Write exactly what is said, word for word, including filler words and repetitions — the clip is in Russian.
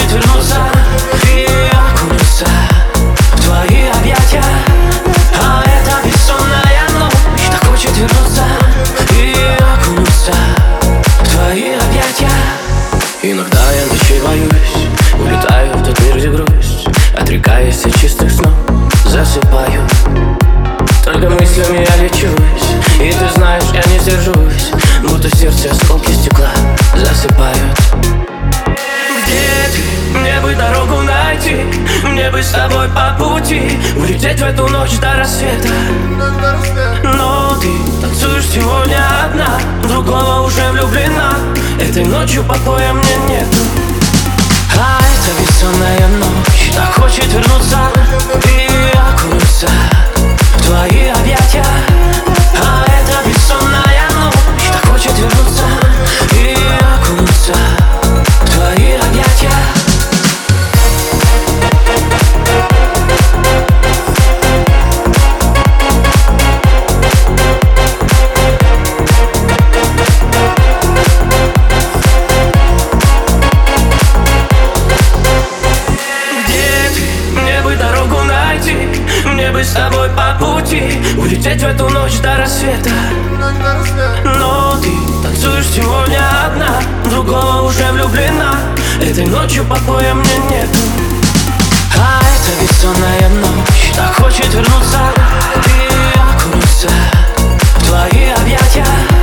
хочет вернуться и окунуться в твои объятия. А эта бессонная ночь так хочет вернуться и окунуться в твои объятия. Иногда я ночей боюсь, улетаю в тот мир, где грусть, отрекаясь от чистых снов, засыпаю. Только мыслями я лечусь, и ты знаешь, я не сержусь, будто сердце осколки стекла засыпают. Где ты? Мне бы дорогу найти, мне бы с тобой по пути улететь в эту ночь до рассвета. Но ты танцуешь сегодня одна, другого уже влюблена. Этой ночью покоя мне нету. А эта бессонная ночь так хочет вернуться и окунуться в твои объятия. А эта бессонная ночь так хочет вернуться и окунуться в твои объятия. Мне бы с тобой по пути улететь в эту ночь до рассвета. Но ты танцуешь сегодня одна, другого уже влюблена. Этой ночью покоя мне нету. А эта бессонная ночь так хочет вернуться и окунуться в твои объятия.